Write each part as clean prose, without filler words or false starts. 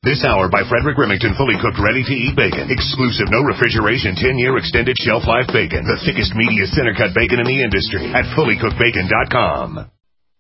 This hour by Frederick Remington, fully cooked, ready-to-eat bacon. Exclusive, no refrigeration, 10-year extended shelf life bacon. The thickest, meatiest center cut bacon in the industry at fullycookedbacon.com.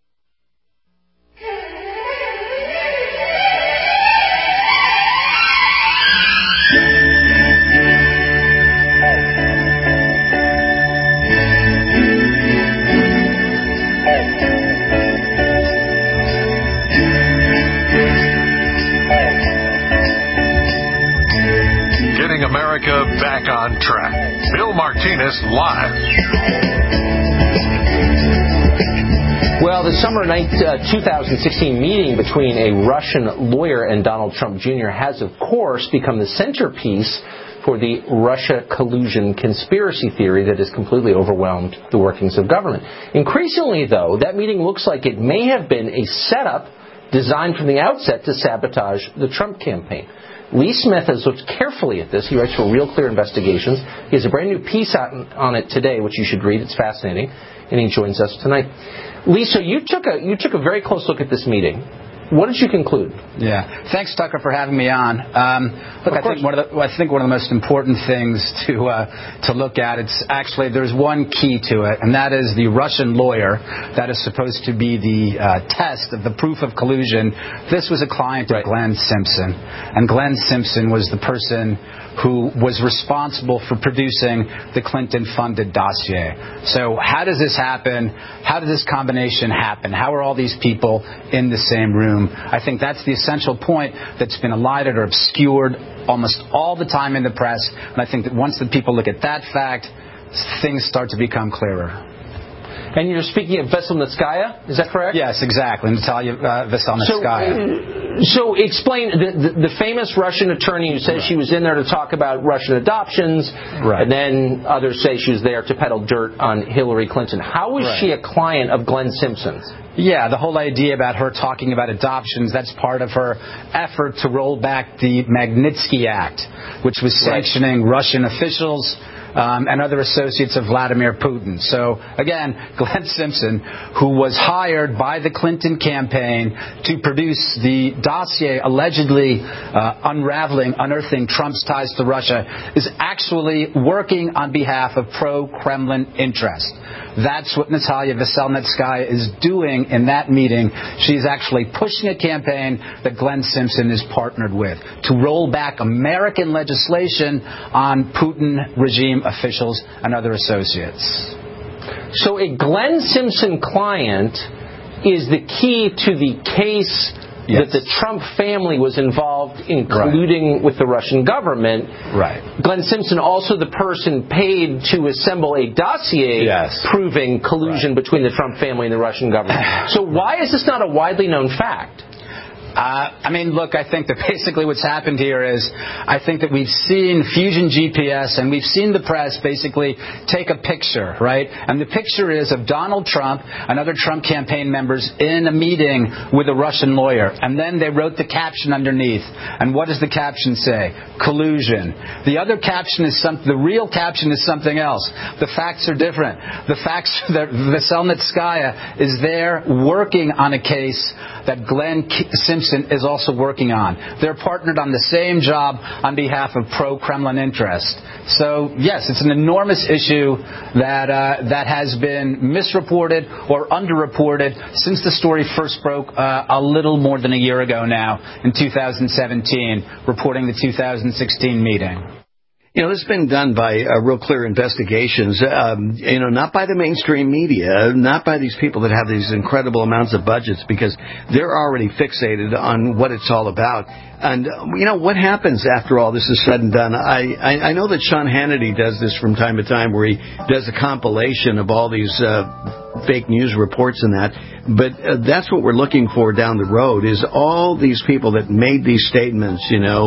America back on track. Bill Martinez live. Well, the summer 2016 meeting between a Russian lawyer and Donald Trump Jr. has, of course, become the centerpiece for the Russia collusion conspiracy theory that has completely overwhelmed the workings of government. Increasingly, though, that meeting looks like it may have been a setup designed from the outset to sabotage the Trump campaign. Lee Smith has looked carefully at this. He writes for Real Clear Investigations. He has a brand new piece on it today, which you should read. It's fascinating. And he joins us tonight. Lee, so you took a very close look at this meeting. What did you conclude? Yeah. Thanks, Tucker, for having me on. Look, I think one of the most important things to look at, it's actually, there's one key to it, and that is the Russian lawyer that is supposed to be the test of the proof of collusion. This was a client of Glenn Simpson, and Glenn Simpson was the person who was responsible for producing the Clinton-funded dossier. So how does this happen? How does this combination happen? How are all these people in the same room? I think that's the essential point that's been elided or obscured almost all the time in the press. And I think that once the people look at that fact, things start to become clearer. And you're speaking of Veselnitskaya, is that correct? Yes, exactly. Natalia Veselnitskaya. So explain, the famous Russian attorney who says she was in there to talk about Russian adoptions, and then others say she was there to peddle dirt on Hillary Clinton. How was she a client of Glenn Simpson's? Yeah, the whole idea about her talking about adoptions, that's part of her effort to roll back the Magnitsky Act, which was sanctioning Russian officials and other associates of Vladimir Putin. So, again, Glenn Simpson, who was hired by the Clinton campaign to produce the dossier allegedly unearthing Trump's ties to Russia, is actually working on behalf of pro-Kremlin interests. That's what Natalia Veselnitskaya is doing in that meeting. She's actually pushing a campaign that Glenn Simpson is partnered with to roll back American legislation on Putin regime officials and other associates. So a Glenn Simpson client is the key to the case that the Trump family was involved in colluding with the Russian government. Glenn Simpson, also the person paid to assemble a dossier proving collusion between the Trump family and the Russian government. So why is this not a widely known fact? I mean, look, I think that basically what's happened here is I think that we've seen Fusion GPS and we've seen the press basically take a picture, right? And the picture is of Donald Trump and other Trump campaign members in a meeting with a Russian lawyer. And then they wrote the caption underneath. And what does the caption say? Collusion. The other caption is the real caption is something else. The facts are different. The facts that Veselnitskaya is there working on a case that Glenn Simpson is also working on. They're partnered on the same job on behalf of pro-Kremlin interests. So, yes, it's an enormous issue that has been misreported or underreported since the story first broke a little more than a year ago now in 2017, reporting the 2016 meeting. You know, this has been done by Real Clear Investigations, not by the mainstream media, not by these people that have these incredible amounts of budgets, because they're already fixated on what it's all about. And, what happens after all this is said and done? I know that Sean Hannity does this from time to time, where he does a compilation of all these fake news reports and that. But that's what we're looking for down the road, is all these people that made these statements,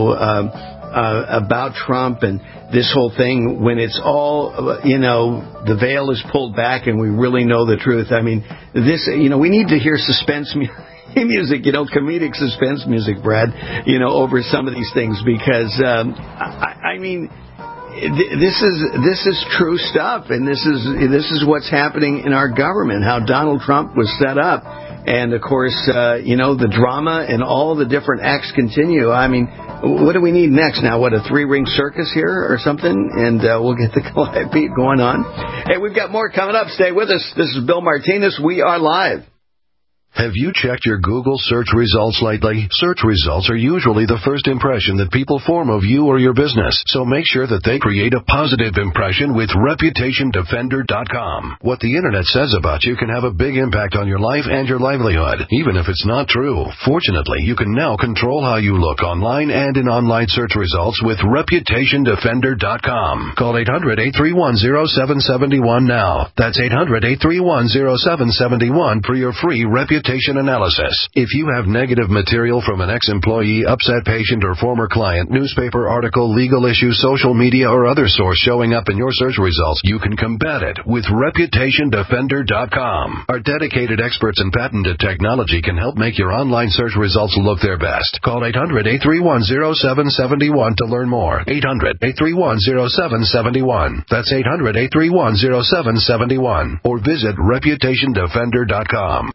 about Trump and this whole thing, when it's all, the veil is pulled back and we really know the truth. I mean, we need to hear suspense music, comedic suspense music, Brad, over some of these things, because, this is true stuff, and this is what's happening in our government. How Donald Trump was set up, and of course, the drama and all the different acts continue. I mean, what do we need next now? What, a 3-ring circus here or something? And we'll get the Goliath beat going on. Hey, we've got more coming up. Stay with us. This is Bill Martinez. We are live. Have you checked your Google search results lately? Search results are usually the first impression that people form of you or your business, so make sure that they create a positive impression with ReputationDefender.com. What the Internet says about you can have a big impact on your life and your livelihood, even if it's not true. Fortunately, you can now control how you look online and in online search results with ReputationDefender.com. Call 800-831-0771 now. That's 800-831-0771 for your free reputation analysis. If you have negative material from an ex-employee, upset patient, or former client, newspaper article, legal issue, social media, or other source showing up in your search results, you can combat it with ReputationDefender.com. Our dedicated experts in patented technology can help make your online search results look their best. Call 800-831-0771 to learn more. 800-831-0771. That's 800-831-0771. Or visit ReputationDefender.com.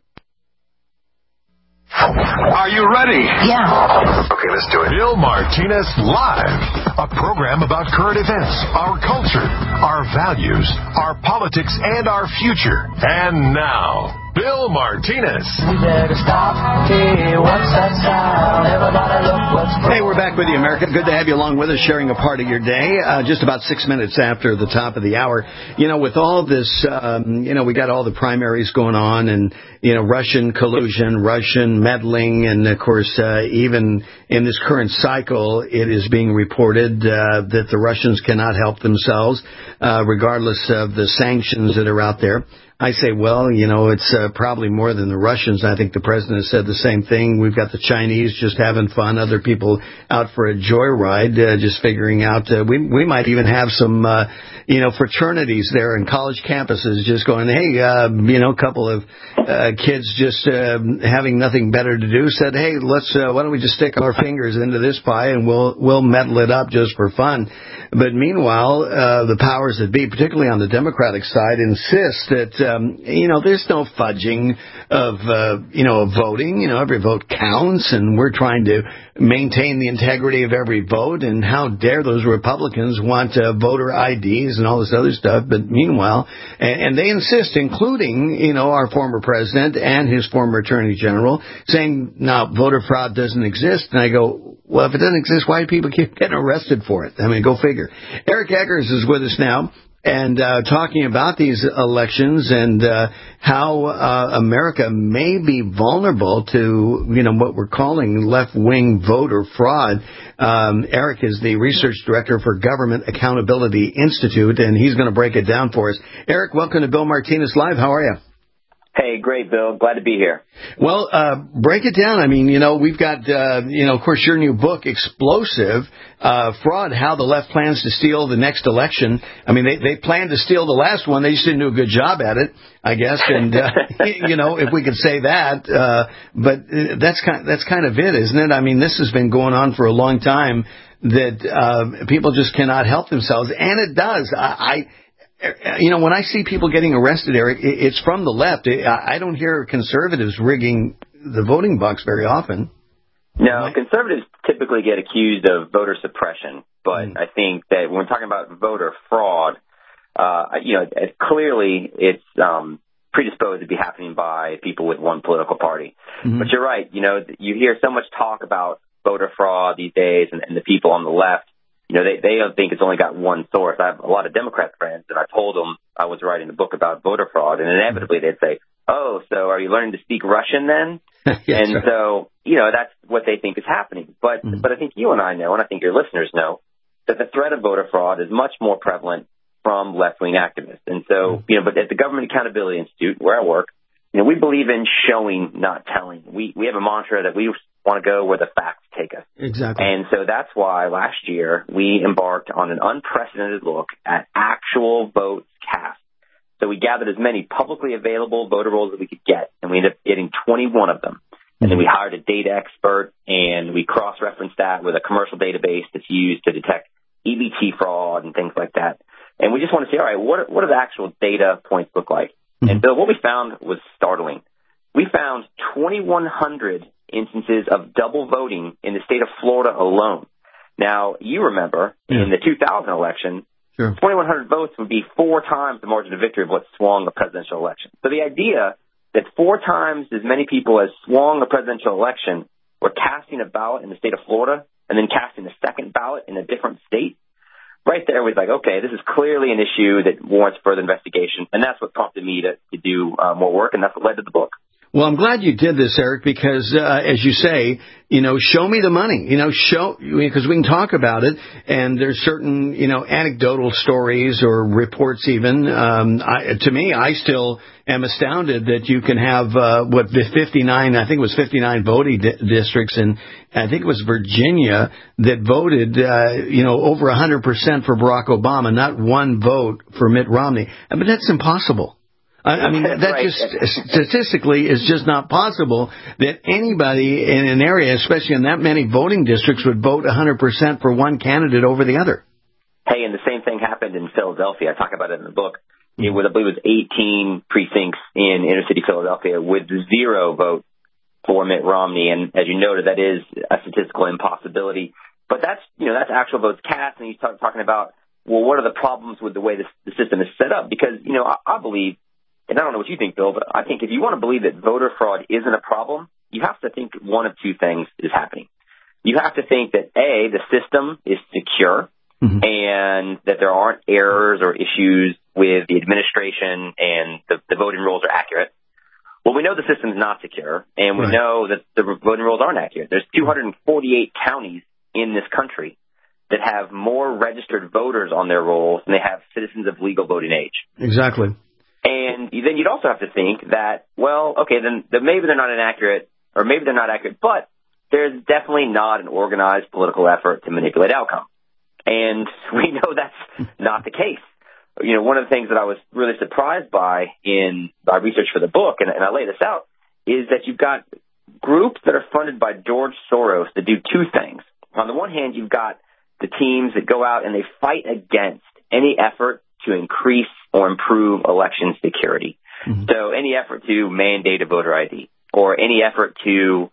Are you ready? Yeah. Okay, let's do it. Bill Martinez Live, a program about current events, our culture, our values, our politics, and our future. And now, Bill Martinez. We better stop. Hey, what's that sound? Everybody look what's going on. Hey, we're back with you, America. Good to have you along with us, sharing a part of your day. Just about 6 minutes after the top of the hour. With all this, we got all the primaries going on, and, Russian collusion, Russian meddling, and, of course, even in this current cycle, it is being reported that the Russians cannot help themselves, regardless of the sanctions that are out there. I say, well, it's probably more than the Russians. I think the president has said the same thing. We've got the Chinese just having fun, other people out for a joyride, just figuring out. We might even have some, fraternities there in college campuses just going, hey, a couple of kids just having nothing better to do said, hey, why don't we just stick our fingers into this pie and we'll meddle it up just for fun. But meanwhile, the powers that be, particularly on the Democratic side, insist that, there's no fudging of voting. Every vote counts, and we're trying to maintain the integrity of every vote. And how dare those Republicans want voter IDs and all this other stuff. But meanwhile, and they insist, including, our former president and his former attorney general, saying, no, voter fraud doesn't exist. And I go, well, if it doesn't exist, why do people keep getting arrested for it? I mean, go figure. Eric Eggers is with us now, and talking about these elections and how America may be vulnerable to, what we're calling left-wing voter fraud. Eric is the research director for Government Accountability Institute, and he's going to break it down for us. Eric, welcome to Bill Martinez Live. How are you? Hey, great, Bill. Glad to be here. Well, break it down. I mean, we've got, of course, your new book, Explosive Fraud, How the Left Plans to Steal the Next Election. I mean, they planned to steal the last one. They just didn't do a good job at it, I guess. And, if we could say that. But that's kind of it, isn't it? I mean, this has been going on for a long time, that people just cannot help themselves. And it does. When I see people getting arrested, Eric, it's from the left. I don't hear conservatives rigging the voting box very often. No, conservatives typically get accused of voter suppression, but I think that when we're talking about voter fraud, clearly it's predisposed to be happening by people with one political party. Mm-hmm. But you're right. You hear so much talk about voter fraud these days, and the people on the left, they don't think it's only got one source. I have a lot of Democrat friends, and I told them I was writing a book about voter fraud, and inevitably they'd say, oh, so are you learning to speak Russian then? Yes, and so, that's what they think is happening. But I think you and I know, and I think your listeners know, that the threat of voter fraud is much more prevalent from left-wing activists. And so, but at the Government Accountability Institute, where I work, we believe in showing, not telling. We have a mantra that we want to go where the facts take us. Exactly. And so that's why last year we embarked on an unprecedented look at actual votes cast. So we gathered as many publicly available voter rolls as we could get, and we ended up getting 21 of them. And then we hired a data expert, and we cross-referenced that with a commercial database that's used to detect EBT fraud and things like that. And we just want to see, all right, what do the actual data points look like? Mm-hmm. And Bill, what we found was startling. We found 2,100 instances of double voting in the state of Florida alone. Now, you remember in the 2000 election, 2,100 votes would be 4 times the margin of victory of what swung a presidential election. So the idea that 4 times as many people as swung a presidential election were casting a ballot in the state of Florida and then casting a second ballot in a different state, right there was like, okay, this is clearly an issue that warrants further investigation. And that's what prompted me to do more work, and that's what led to the book. Well, I'm glad you did this, Eric, because, as you say, show me the money, because we can talk about it, and there's certain, anecdotal stories or reports even. To me, I still am astounded that you can have, 59 voting districts, and I think it was Virginia that voted, over 100% for Barack Obama, not one vote for Mitt Romney. But that's impossible. I mean, that right. Just statistically is just not possible that anybody in an area, especially in that many voting districts, would vote 100% for one candidate over the other. Hey, and the same thing happened in Philadelphia. I talk about it in the book. I believe it was 18 precincts in inner city Philadelphia with 0 vote for Mitt Romney. And as you noted, that is a statistical impossibility. But that's actual votes cast. And you start talking about, well, what are the problems with the way the system is set up? Because, I believe, and I don't know what you think, Bill, but I think if you want to believe that voter fraud isn't a problem, you have to think one of 2 things is happening. You have to think that, A, the system is secure, and that there aren't errors or issues with the administration and the voting rolls are accurate. Well, we know the system's not secure, and we know that the voting rolls aren't accurate. There's 248 counties in this country that have more registered voters on their rolls than they have citizens of legal voting age. Exactly. And then you'd also have to think that, well, okay, then maybe they're not inaccurate, or maybe they're not accurate, but there's definitely not an organized political effort to manipulate outcomes. And we know that's not the case. One of the things that I was really surprised by in my research for the book, and I lay this out, is that you've got groups that are funded by George Soros that do 2 things. On the one hand, you've got the teams that go out and they fight against any effort to increase or improve election security. So any effort to mandate a voter ID or any effort to,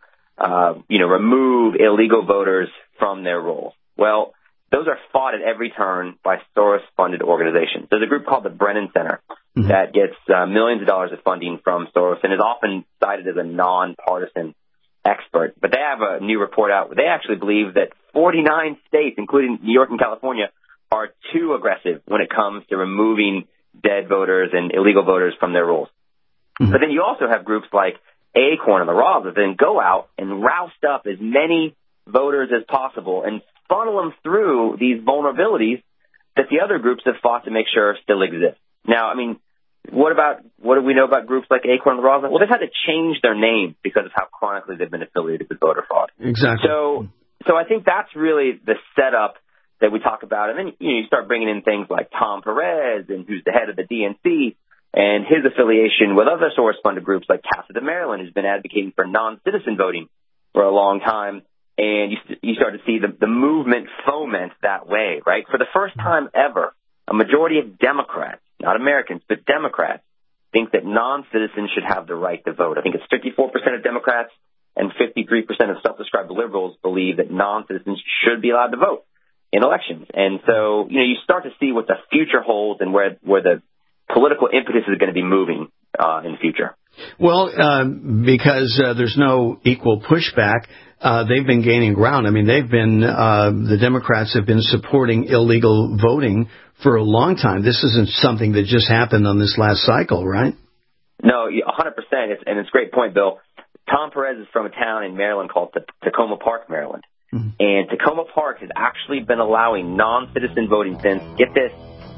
remove illegal voters from their rolls. Well, those are fought at every turn by Soros-funded organizations. There's a group called the Brennan Center that gets millions of dollars of funding from Soros and is often cited as a nonpartisan expert. But they have a new report out where they actually believe that 49 states, including New York and California, are too aggressive when it comes to removing dead voters and illegal voters from their rolls. But then you also have groups like Acorn and the Raws that then go out and roust up as many voters as possible and funnel them through these vulnerabilities that the other groups have fought to make sure still exist. Now, I mean, what do we know about groups like Acorn and the Raws? Well, they've had to change their name because of how chronically they've been affiliated with voter fraud. Exactly. So I think that's really the setup that we talk about. And then you start bringing in things like Tom Perez, and who's the head of the DNC, and his affiliation with other Soros-funded groups like Casa de Maryland, who's been advocating for non-citizen voting for a long time. And you start to see the movement foment that way, right? For the first time ever, a majority of Democrats, not Americans, but Democrats, think that non-citizens should have the right to vote. I think it's 54% of Democrats and 53% of self-described liberals believe that non-citizens should be allowed to vote in elections. And so, you start to see what the future holds and where the political impetus is going to be moving in the future. Well, because there's no equal pushback, they've been gaining ground. I mean, the Democrats have been supporting illegal voting for a long time. This isn't something that just happened on this last cycle, right? No, 100%. And it's a great point, Bill. Tom Perez is from a town in Maryland called Tacoma Park, Maryland. And Tacoma Park has actually been allowing non-citizen voting since, get this,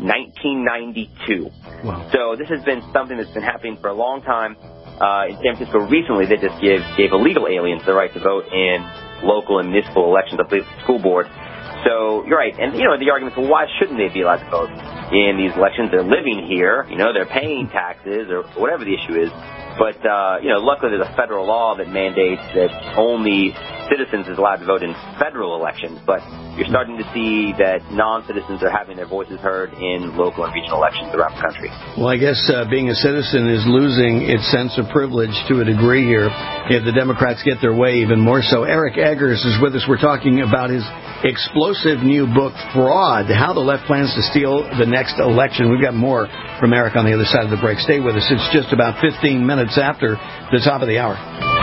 1992. Wow. So this has been something that's been happening for a long time. In San Francisco recently, they just gave illegal aliens the right to vote in local and municipal elections, I believe, the school board. So you're right. And, the argument is, well, why shouldn't they be allowed to vote? in these elections. They're living here, they're paying taxes or whatever the issue is. But, luckily there's a federal law that mandates that only citizens is allowed to vote in federal elections. But you're starting to see that non-citizens are having their voices heard in local and regional elections around the country. Well, I guess being a citizen is losing its sense of privilege to a degree here if the Democrats get their way even more so. Eric Eggers is with us. We're talking about his explosive new book, Fraud, How the Left Plans to Steal the Next Election. We've got more from Eric on the other side of the break. Stay with us. It's just about 15 minutes after the top of the hour.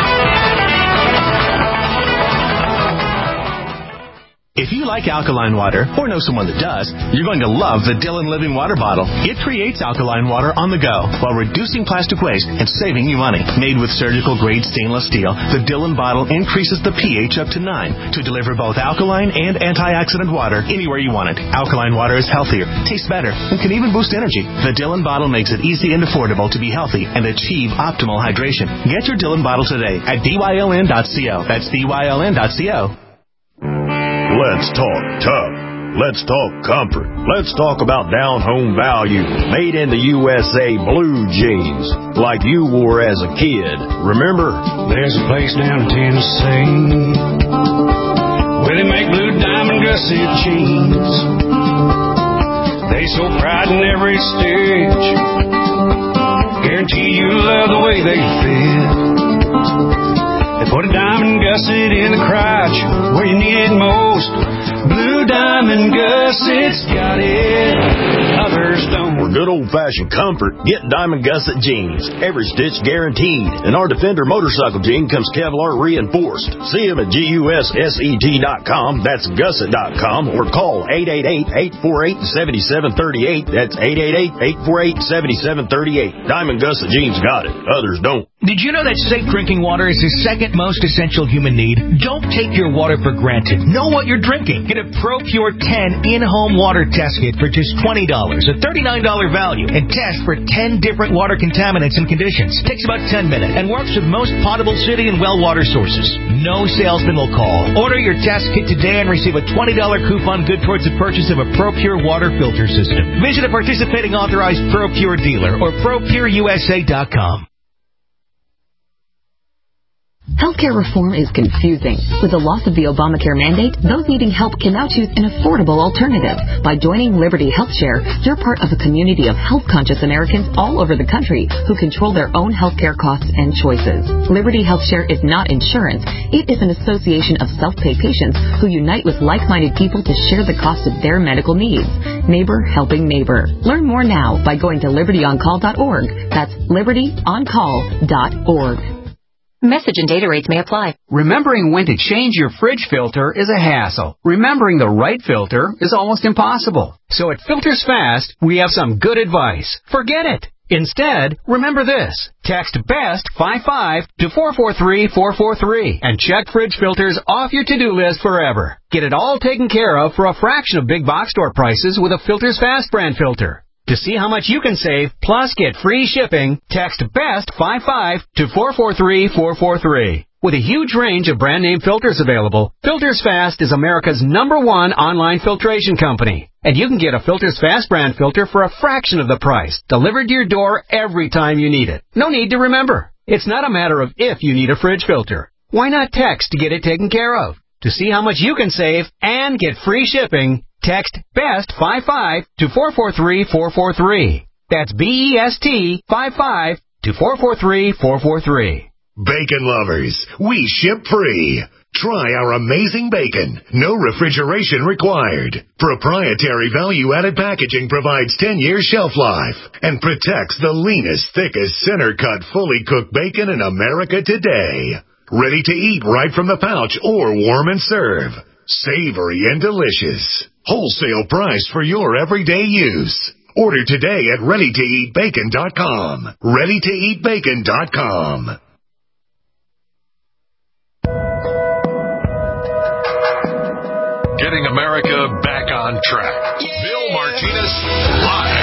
If you like alkaline water, or know someone that does, you're going to love the Dylan Living Water Bottle. It creates alkaline water on the go while reducing plastic waste and saving you money. Made with surgical-grade stainless steel, the Dylan bottle increases the pH up to 9 to deliver both alkaline and antioxidant water anywhere you want it. Alkaline water is healthier, tastes better, and can even boost energy. The Dylan bottle makes it easy and affordable to be healthy and achieve optimal hydration. Get your Dylan bottle today at dyln.co. That's dyln.co. Let's talk tough. Let's talk comfort. Let's talk about down-home value. Made in the USA blue jeans, like you wore as a kid. Remember? There's a place down in Tennessee where they make blue diamond gusset jeans. They so pride in every stitch. Guarantee you love the way they fit. They put a diamond gusset in the crotch where you need it most. Blue diamond gussets got it, others don't. For good old-fashioned comfort, get Diamond Gusset jeans. Every stitch guaranteed. And our Defender motorcycle jean comes Kevlar reinforced. See them at GUSSET.com, that's gusset.com, or call 888-848-7738. That's 888-848-7738. Diamond Gusset jeans got it, others don't. Did you know that safe drinking water is the second most essential human need? Don't take your water for granted. Know what you're drinking. Get a ProPure 10 in-home water test kit for just $20, a $39 value, and test for 10 different water contaminants and conditions. Takes about 10 minutes and works with most potable city and well water sources. No salesman will call. Order your test kit today and receive a $20 coupon good towards the purchase of a ProPure water filter system. Visit a participating authorized ProPure dealer or ProPureUSA.com. Healthcare reform is confusing. With the loss of the Obamacare mandate, those needing help can now choose an affordable alternative. By joining Liberty HealthShare, you're part of a community of health-conscious Americans all over the country who control their own healthcare costs and choices. Liberty HealthShare is not insurance. It is an association of self-pay patients who unite with like-minded people to share the cost of their medical needs. Neighbor helping neighbor. Learn more now by going to libertyoncall.org. That's libertyoncall.org. Message and data rates may apply. Remembering when to change your fridge filter is a hassle. Remembering the right filter is almost impossible. So at Filters Fast, we have some good advice. Forget it. Instead, remember this. Text BEST 55 to 443-443 and check fridge filters off your to-do list forever. Get it all taken care of for a fraction of big box store prices with a Filters Fast brand filter. To see how much you can save, plus get free shipping, text BEST 55 to 443-443. With a huge range of brand name filters available, Filters Fast is America's #1 online filtration company. And you can get a Filters Fast brand filter for a fraction of the price, delivered to your door every time you need it. No need to remember. It's not a matter of if you need a fridge filter. Why not text to get it taken care of? To see how much you can save and get free shipping, text BEST 55 to 443-443. That's BEST 55 to 443-443. Bacon lovers, we ship free. Try our amazing bacon. No refrigeration required. Proprietary value-added packaging provides 10-year shelf life and protects the leanest, thickest, center-cut, fully cooked bacon in America today. Ready to eat right from the pouch or warm and serve. Savory and delicious. Wholesale price for your everyday use. Order today at ReadyToEatBacon.com. ReadyToEatBacon.com. Getting America back on track. Bill Martinez live.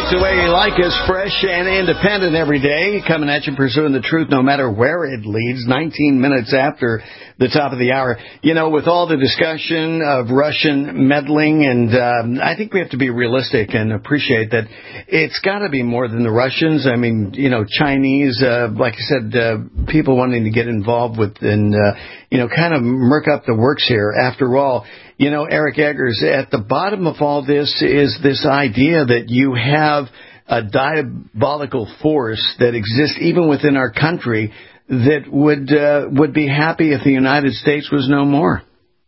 That's the way you like us, fresh and independent every day, coming at you, pursuing the truth no matter where it leads, 19 minutes after the top of the hour. You know, with all the discussion of Russian meddling, and I think we have to be realistic and appreciate that it's got to be more than the Russians. I mean, you know, Chinese, like I said, people wanting to get involved with and, you know, kind of murk up the works here. After all, you know, Eric Eggers, at the bottom of all this is this idea that you have a diabolical force that exists even within our country that would be happy if the United States was no more.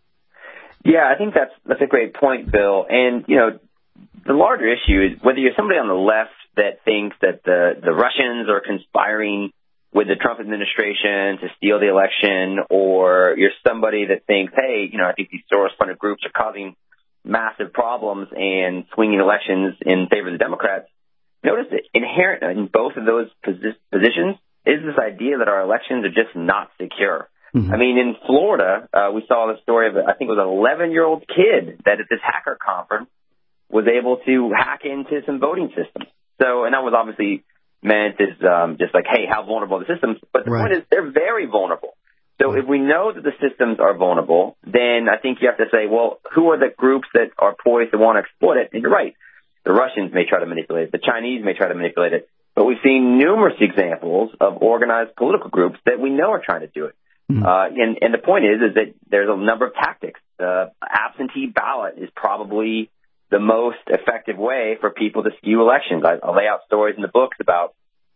Yeah, I think that's a great point, Bill. And, you know, the larger issue is whether you're somebody on the left that thinks that the Russians are conspiring with the Trump administration to steal the election, or you're somebody that thinks, hey, you know, I think these Soros-funded groups are causing massive problems and swinging elections in favor of the Democrats. Notice that inherent in both of those positions is this idea that our elections are just not secure. Mm-hmm. I mean, in Florida, we saw the story of, I think it was an 11-year-old kid that at this hacker conference was able to hack into some voting systems. So, and that was obviously meant as just like, hey, how vulnerable are the systems? But the point is they're very vulnerable. So if we know that the systems are vulnerable, then I think you have to say, well, who are the groups that are poised to want to exploit it? And you're right. The Russians may try to manipulate it. The Chinese may try to manipulate it. But we've seen numerous examples of organized political groups that we know are trying to do it. Mm-hmm. And the point is that there's a number of tactics. The absentee ballot is probably the most effective way for people to skew elections. I lay out stories in the books about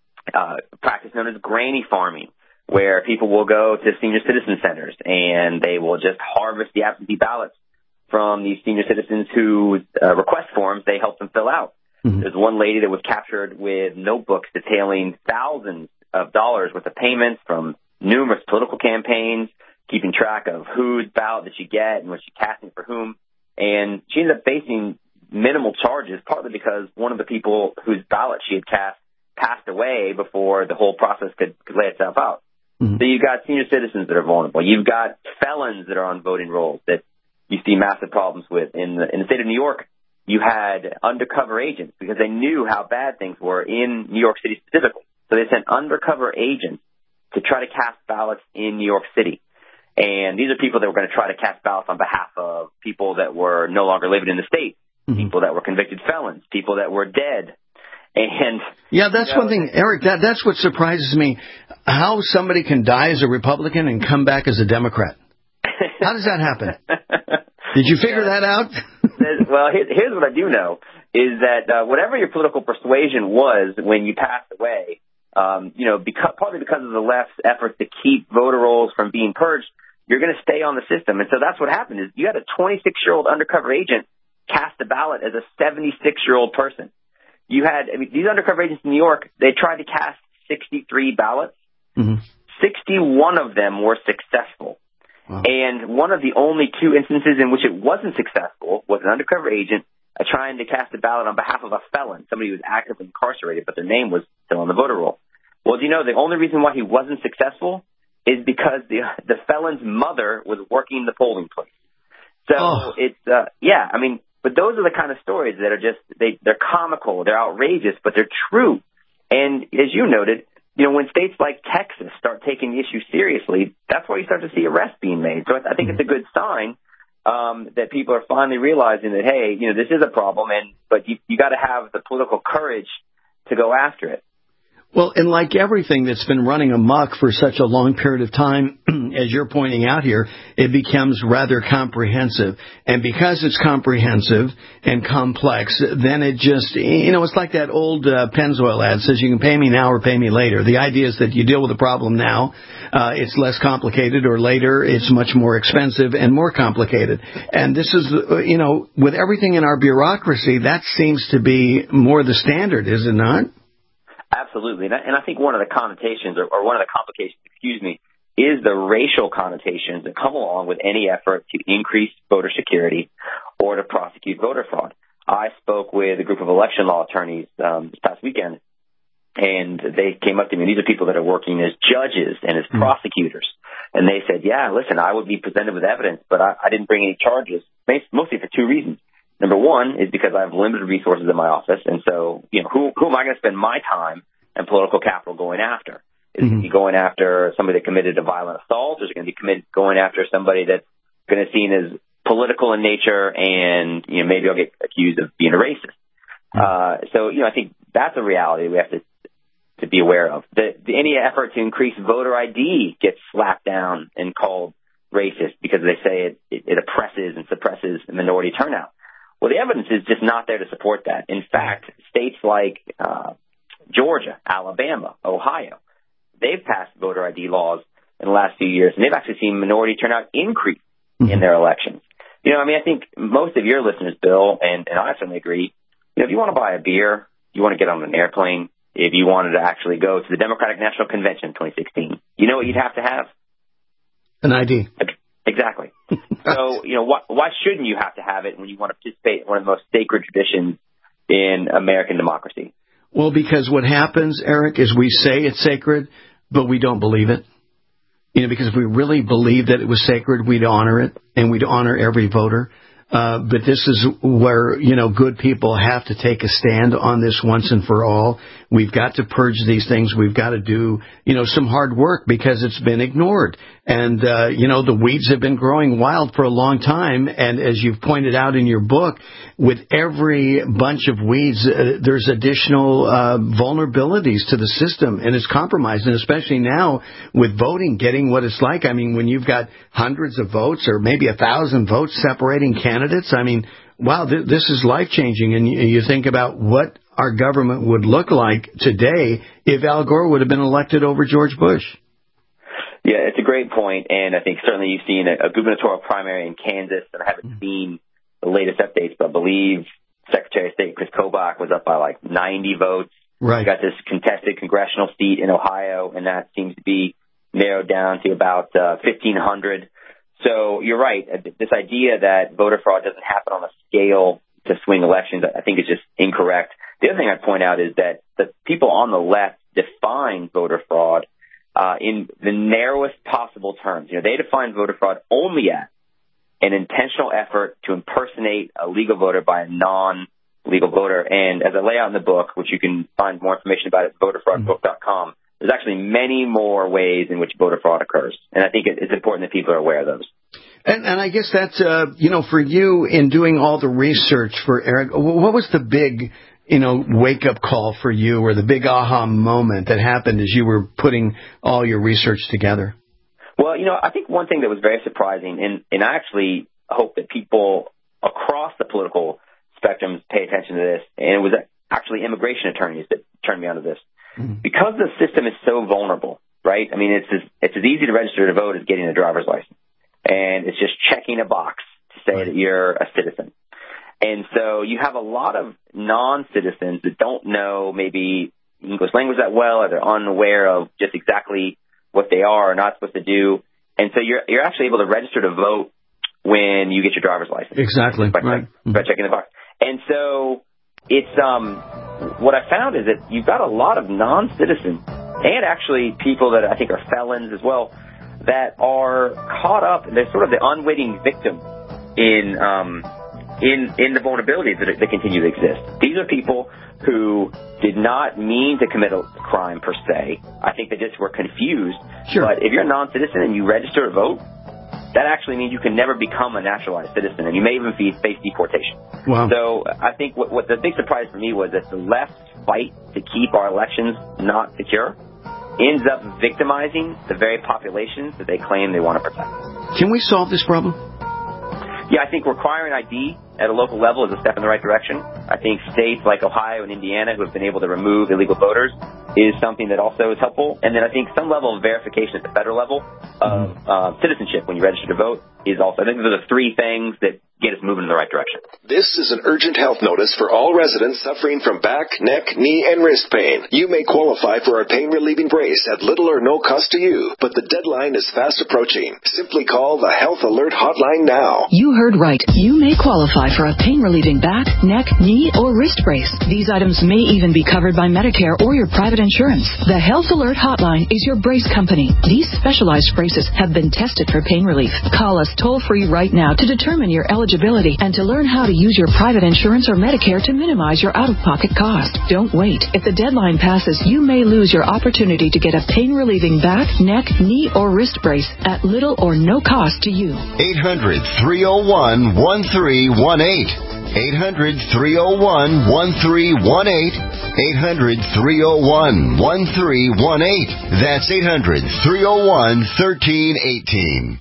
a practice known as granny farming, where people will go to senior citizen centers and they will just harvest the absentee ballots from these senior citizens whose request forms they help them fill out. Mm-hmm. There's one lady that was captured with notebooks detailing thousands of dollars worth of payments from numerous political campaigns, keeping track of whose ballot did she get and was she casting for whom. And she ended up facing minimal charges, partly because one of the people whose ballot she had cast passed away before the whole process could lay itself out. Mm-hmm. So you've got senior citizens that are vulnerable. You've got felons that are on voting rolls that you see massive problems with. In the state of New York, you had undercover agents because they knew how bad things were in New York City specifically. So they sent undercover agents to try to cast ballots in New York City. And these are people that were going to try to cast ballots on behalf of people that were no longer living in the state, mm-hmm. people that were convicted felons, people that were dead. And yeah, that's one thing, Eric, that's what surprises me, how somebody can die as a Republican and come back as a Democrat. How does that happen? Did you figure that out? Well, here's what I do know, is that whatever your political persuasion was when you passed away, you know, partly because of the left's efforts to keep voter rolls from being purged, you're going to stay on the system. And so that's what happened is you had a 26-year-old undercover agent cast a ballot as a 76-year-old person. You had, I mean, these undercover agents in New York, they tried to cast 63 ballots. Mm-hmm. 61 of them were successful. Wow. And one of the only two instances in which it wasn't successful was an undercover agent trying to cast a ballot on behalf of a felon, somebody who was actively incarcerated, but their name was still on the voter roll. Well, do you know the only reason why he wasn't successful is because the felon's mother was working the polling place. So it's, yeah, I mean, but those are the kind of stories that are just, they're comical, they're outrageous, but they're true. And as you noted, you know, when states like Texas start taking the issue seriously, that's why you start to see arrests being made. So I think it's a good sign that people are finally realizing that, hey, you know, this is a problem, but you got to have the political courage to go after it. Well, and like everything that's been running amok for such a long period of time, as you're pointing out here, it becomes rather comprehensive. And because it's comprehensive and complex, then it just, you know, it's like that old Pennzoil ad says you can pay me now or pay me later. The idea is that you deal with the problem now, it's less complicated, or later it's much more expensive and more complicated. And this is, you know, with everything in our bureaucracy, that seems to be more the standard, is it not? Absolutely. And I think one of the connotations or one of the complications, is the racial connotations that come along with any effort to increase voter security or to prosecute voter fraud. I spoke with a group of election law attorneys this past weekend, and they came up to me. These are people that are working as judges and as prosecutors. And they said, yeah, listen, I would be presented with evidence, but I didn't bring any charges, mostly for two reasons. Number one is because I have limited resources in my office. And so, who am I going to spend my time and political capital going after? Is it going to be going after somebody that committed a violent assault? Or is it going to be going after somebody that's going to be seen as political in nature and, maybe I'll get accused of being a racist? So, I think that's a reality we have to be aware of. Any effort to increase voter ID gets slapped down and called racist because they say it oppresses and suppresses minority turnout. Well, the evidence is just not there to support that. In fact, states like Georgia, Alabama, Ohio, they've passed voter ID laws in the last few years, and they've actually seen minority turnout increase in their elections. I think most of your listeners, Bill, and I certainly agree, if you want to buy a beer, you want to get on an airplane, if you wanted to actually go to the Democratic National Convention in 2016, you know what you'd have to have? An ID. Exactly. So, why shouldn't you have to have it when you want to participate in one of the most sacred traditions in American democracy? Well, because what happens, Eric, is we say it's sacred, but we don't believe it. Because if we really believed that it was sacred, we'd honor it, and we'd honor every voter. But this is where, good people have to take a stand on this once and for all. We've got to purge these things. We've got to do, some hard work because it's been ignored. And, the weeds have been growing wild for a long time. And as you've pointed out in your book, with every bunch of weeds, there's additional vulnerabilities to the system, and it's compromised. And especially now with voting getting what it's like. I mean, when you've got hundreds of votes or maybe 1,000 votes separating candidates, I mean, wow, this is life-changing. And you think about what our government would look like today if Al Gore would have been elected over George Bush. Yeah, it's a great point, and I think certainly you've seen a gubernatorial primary in Kansas, and I haven't seen the latest updates, but I believe Secretary of State Chris Kobach was up by like 90 votes. Right. We got this contested congressional seat in Ohio, and that seems to be narrowed down to about 1,500. So you're right. This idea that voter fraud doesn't happen on a scale to swing elections, I think is just incorrect. The other thing I'd point out is that the people on the left define voter fraud in the narrowest possible terms. They define voter fraud only as an intentional effort to impersonate a legal voter by a non-legal voter. And as I lay out in the book, which you can find more information about at voterfraudbook.com, there's actually many more ways in which voter fraud occurs. And I think it's important that people are aware of those. And I guess that's, for you in doing all the research for Eric, what was the big, wake-up call for you or the big aha moment that happened as you were putting all your research together? Well, I think one thing that was very surprising, and I actually hope that people across the political spectrum pay attention to this, and it was actually immigration attorneys that turned me onto this. Mm-hmm. Because the system is so vulnerable, right? I mean, it's as easy to register to vote as getting a driver's license. And it's just checking a box to say that you're a citizen. And so you have a lot of non-citizens that don't know maybe English language that well, or they're unaware of just exactly what they are or not supposed to do. And so you're actually able to register to vote when you get your driver's license. Exactly. By checking the box. And so it's what I found is that you've got a lot of non-citizens and actually people that I think are felons as well that are caught up. They're sort of the unwitting victim in the vulnerabilities that continue to exist. These are people who did not mean to commit a crime per se. I think they just were confused. Sure. But if you're a non-citizen and you register to vote, that actually means you can never become a naturalized citizen, and you may even face deportation. Wow. So I think what the big surprise for me was that the left's fight to keep our elections not secure ends up victimizing the very populations that they claim they want to protect. Can we solve this problem? Yeah, I think requiring ID at a local level is a step in the right direction. I think states like Ohio and Indiana, who have been able to remove illegal voters, is something that also is helpful. And then I think some level of verification at the federal level of citizenship when you register to vote is also, I think those are the three things that get us moving in the right direction. This is an urgent health notice for all residents suffering from back, neck, knee, and wrist pain. You may qualify for a pain-relieving brace at little or no cost to you, but the deadline is fast approaching. Simply call the Health Alert Hotline now. You heard right. You may qualify for a pain-relieving back, neck, knee, or wrist brace. These items may even be covered by Medicare or your private insurance. The Health Alert Hotline is your brace company. These specialized braces have been tested for pain relief. Call us toll-free right now to determine your eligibility eligibility and to learn how to use your private insurance or Medicare to minimize your out-of-pocket cost. Don't wait. If the deadline passes, you may lose your opportunity to get a pain-relieving back, neck, knee, or wrist brace at little or no cost to you. 800-301-1318. 800-301-1318. 800-301-1318. That's 800-301-1318.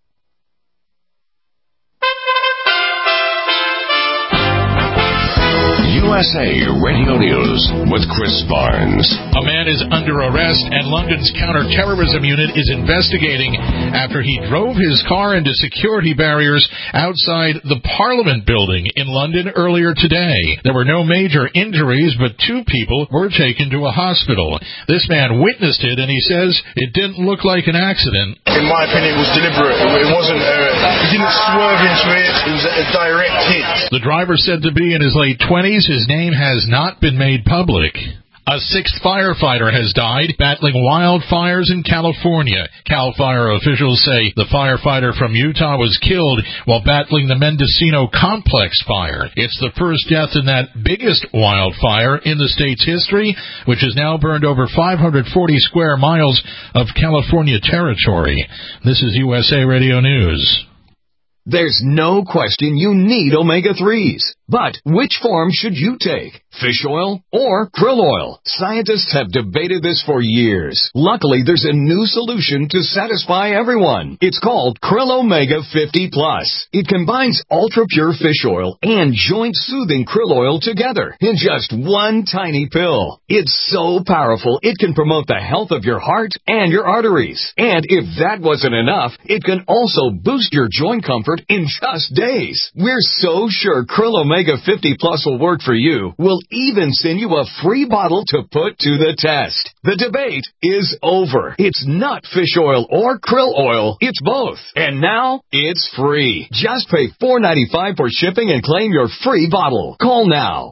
USA Radio News with Chris Barnes. A man is under arrest, and London's counterterrorism unit is investigating after he drove his car into security barriers outside the Parliament building in London earlier today. There were no major injuries, but 2 people were taken to a hospital. This man witnessed it, and he says it didn't look like an accident. In my opinion, it was deliberate. It wasn't. He didn't swerve into it. It was a direct hit. The driver said to be in his late 20s. His name has not been made public. A 6th firefighter has died battling wildfires in California. CAL FIRE officials say the firefighter from Utah was killed while battling the Mendocino Complex fire. It's the first death in that biggest wildfire in the state's history, which has now burned over 540 square miles of California territory. This is USA Radio News. There's no question you need omega-3s. But which form should you take? Fish oil or krill oil? Scientists have debated this for years. Luckily, there's a new solution to satisfy everyone. It's called Krill Omega 50 Plus. It combines ultra-pure fish oil and joint-soothing krill oil together in just one tiny pill. It's so powerful, it can promote the health of your heart and your arteries. And if that wasn't enough, it can also boost your joint comfort in just days. We're so sure Krill Omega 50 Plus will work for you. We'll even send you a free bottle to put to the test. The debate is over. It's not fish oil or krill oil. It's both. And now it's free. Just pay $4.95 for shipping and claim your free bottle. Call now.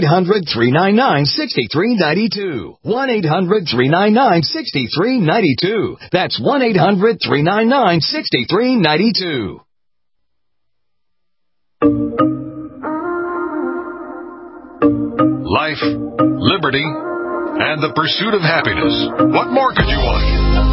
1-800-399-6392. 1-800-399-6392. That's 1-800-399-6392. Life, liberty, and the pursuit of happiness. What more could you want?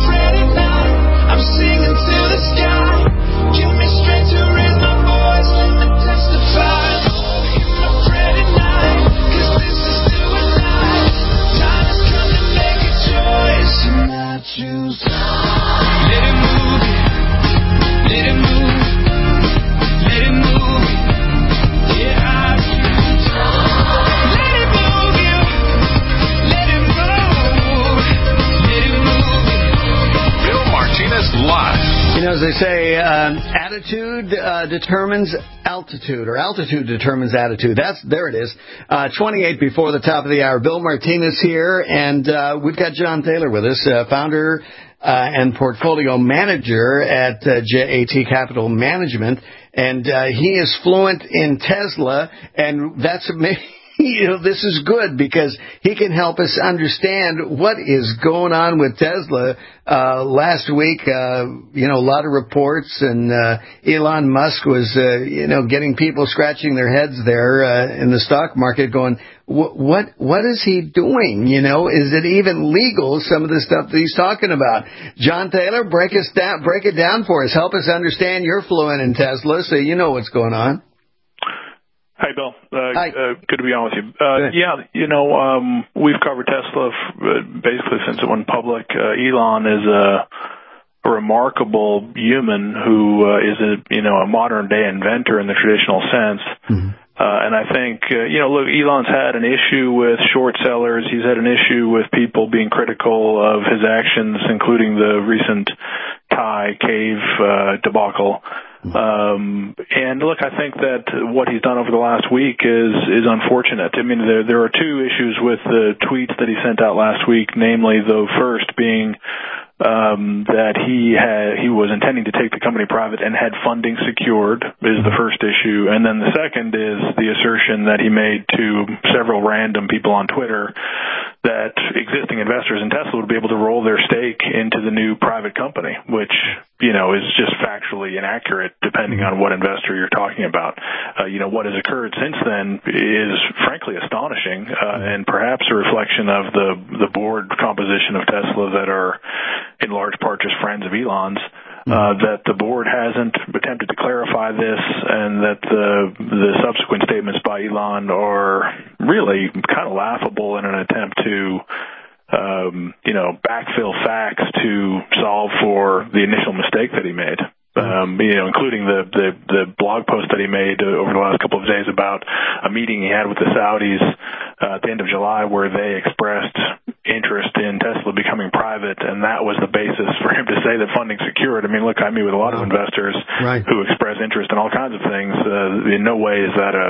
I'm singing to the sky. Give me strength to raise my voice. Let me testify. My prayer tonight, 'cause this is do or die. Time has come to make a choice, and I choose. Let it move. Let it move. Let it move. Yeah, I choose. Let it move you. Let it move. Let it move. Bill Martinez Live. You know, as they say, attitude determines altitude, or altitude determines attitude. There it is. 28 before the top of the hour. Bill Martinez here, and we've got John Thaler with us, founder and portfolio manager at JAT Capital Management, and he is fluent in Tesla, and that's amazing. You know, this is good because he can help us understand what is going on with Tesla. Last week, a lot of reports, and Elon Musk was, getting people scratching their heads there in the stock market going, what is he doing? Is it even legal, some of the stuff that he's talking about? John Thaler, break it down for us. Help us understand. You're fluent in Tesla, so you know what's going on. Hi, Bill. Hi. Good to be on with you. We've covered Tesla basically since it went public. Elon is a remarkable human who is a modern day inventor in the traditional sense. Mm-hmm. And I think, look, Elon's had an issue with short sellers. He's had an issue with people being critical of his actions, including the recent Thai cave debacle. And look, I think that what he's done over the last week is unfortunate. I mean, there are 2 issues with the tweets that he sent out last week, namely the first being that he was intending to take the company private and had funding secured is the first issue. And then the second is the assertion that he made to several random people on Twitter that existing investors in Tesla would be able to roll their stake into the new private company, which, is just factually inaccurate depending on what investor you're talking about. What has occurred since then is frankly astonishing, and perhaps a reflection of the board composition of Tesla that are in large part just friends of Elon's. That the board hasn't attempted to clarify this, and that the subsequent statements by Elon are really kind of laughable in an attempt to backfill facts to solve for the initial mistake that he made. Including the blog post that he made over the last couple of days about a meeting he had with the Saudis at the end of July where they expressed interest in Tesla becoming private, and that was the basis for him to say that funding's secured. I mean, look, I meet with a lot of investors who express interest in all kinds of things. In no way is that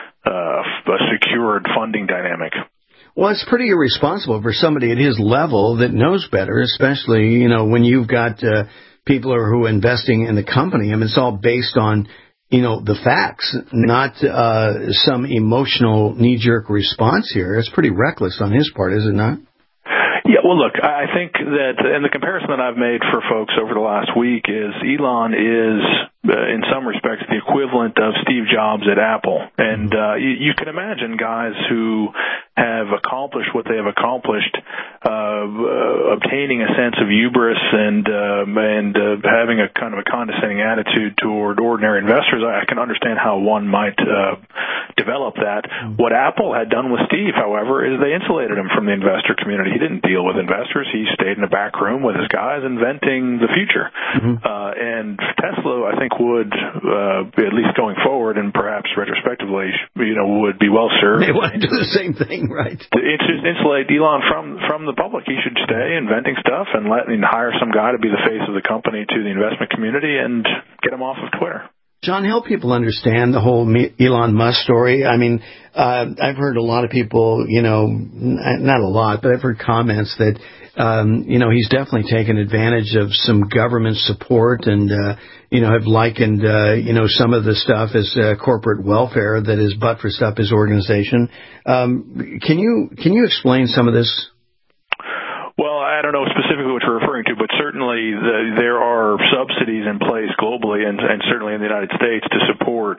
a secured funding dynamic. Well, it's pretty irresponsible for somebody at his level that knows better, especially, when you've got people who are investing in the company. I mean, it's all based on, the facts, not some emotional knee-jerk response here. It's pretty reckless on his part, is it not? Yeah, well, look, I think that, and the comparison that I've made for folks over the last week is Elon is, in some respects, the equivalent of Steve Jobs at Apple. And you can imagine guys who have accomplished what they have accomplished, obtaining a sense of hubris and having a kind of a condescending attitude toward ordinary investors. I can understand how one might develop that. What Apple had done with Steve, however, is they insulated him from the investor community. He didn't deal with investors. He stayed in a back room with his guys inventing the future. And Tesla, I think, would, at least going forward and perhaps retrospectively, would be well served. They want to do the same thing, right? To insulate Elon from the public. He should stay inventing stuff and hire some guy to be the face of the company to the investment community and get him off of Twitter. John, help people understand the whole Elon Musk story. I mean, I've heard a lot of people, not a lot, but I've heard comments that, he's definitely taken advantage of some government support and, have likened, some of the stuff as corporate welfare that has buttressed up his organization. Can you explain some of this? Well, I don't know specifically what you're referring to, but certainly there are subsidies in place globally and certainly in the United States to support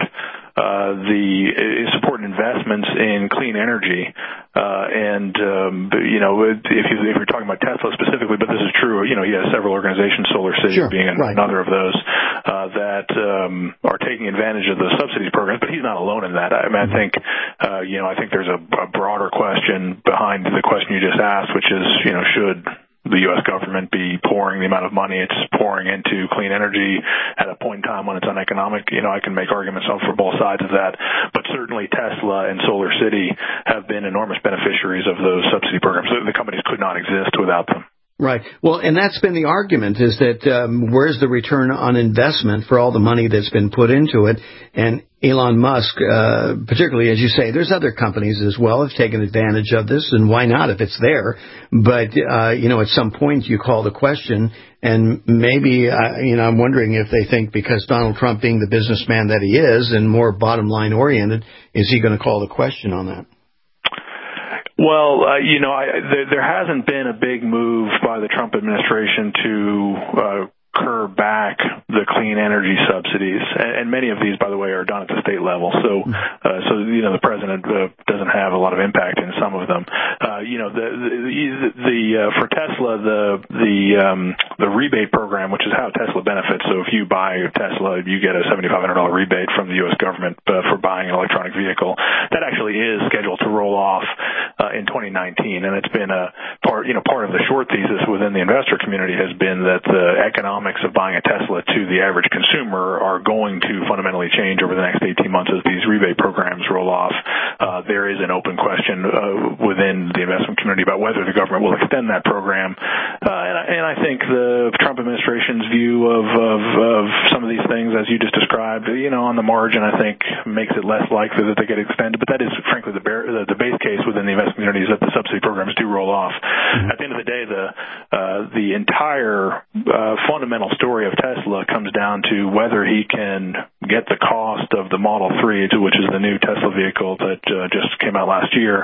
investments in clean energy. If you're talking about Tesla specifically, but this is true, he has several organizations, Solar City being another of those, that are taking advantage of the subsidies programs, but he's not alone in that. I mean, I think there's a broader question behind the question you just asked, which is, should the U.S. government be pouring the amount of money it's pouring into clean energy at a point in time when it's uneconomic? I can make arguments for both sides of that, but certainly Tesla and Solar City have been enormous beneficiaries of those subsidy programs. The companies could not exist without them. Right. Well, and that's been the argument, is that where's the return on investment for all the money that's been put into it? And Elon Musk, particularly, as you say, there's other companies as well have taken advantage of this, and why not if it's there? But, at some point you call the question, and maybe, I'm wondering if they think because Donald Trump being the businessman that he is and more bottom line oriented, is he going to call the question on that? Well, there hasn't been a big move by the Trump administration to curb back the clean energy subsidies, and many of these, by the way, are done at the state level. So the president doesn't have a lot of impact in some of them. For Tesla, the rebate program, which is how Tesla benefits. So if you buy a Tesla, you get a $7,500 rebate from the U.S. government for buying an electronic vehicle. That actually is scheduled to roll off in 2019, and it's been a part of the short thesis within the investor community has been that the economics of buying a Tesla to the average consumer are going to fundamentally change over the next 18 months as these rebate programs roll off. There is an open question within the investment community about whether the government will extend that program. And I think the Trump administration's view of some of these things, as you just described, on the margin, I think makes it less likely that they get extended. But that is, frankly, the base case within the investment community is that the subsidy programs do roll off. At the end of the day, the entire fundamental story of Tesla comes down to whether he can get the cost of the Model 3, which is the new Tesla vehicle that just came out last year, can he